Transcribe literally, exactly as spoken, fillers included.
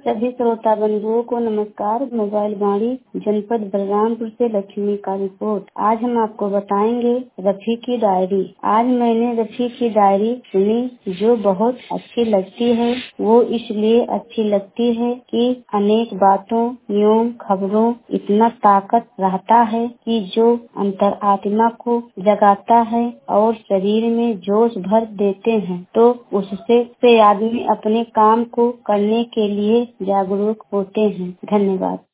सभी श्रोता बंधुओं को नमस्कार। मोबाइल वाणी जनपद बलरामपुर से लक्ष्मी का रिपोर्ट। आज हम आपको बताएंगे रफी की डायरी। आज मैंने रफी की डायरी सुनी जो बहुत अच्छी लगती है। वो इसलिए अच्छी लगती है कि अनेक बातों न्यूज़ खबरों इतना ताकत रहता है कि जो अंतर आत्मा को जगाता है और शरीर में जोश भर देते हैं, तो उससे से आदमी अपने काम को करने के लिए जागरूक होते हैं। धन्यवाद।